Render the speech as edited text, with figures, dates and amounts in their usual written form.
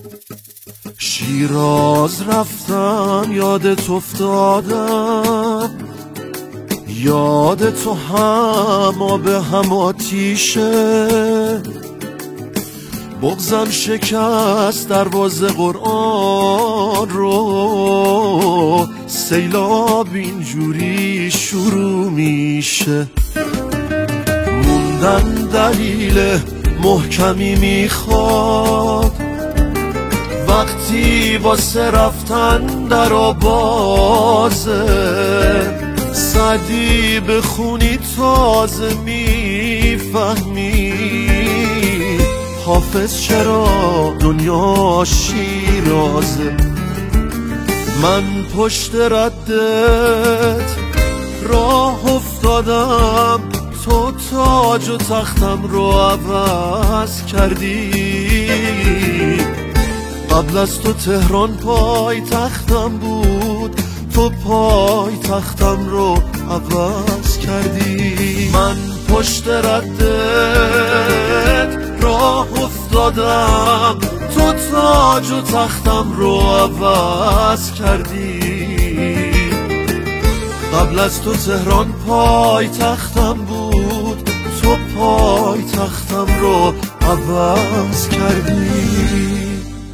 شیراز رفتم یادت افتادم، یاد تو هم به هم آتیشه. بغضم شکست دروازه قرآن رو، سیلاب اینجوری شروع میشه. موندن دلیل محکمی میخواد، وقتی واسه رفتن در بازه. سعدی بخونی تازه میفهمی حافظ چرا دنیا شیرازه. من پشت ردت راه افتادم، تو تاج و تختم رو عوض کردی. قبل از تو تهران پای تختم بود، تو پای تختم رو عوض کردی. من پشت ردت راه افتادم، تو تاج و تختم رو عوض کردی. قبل از تو تهران پای تختم بود، تو پای تختم رو عوض کردی.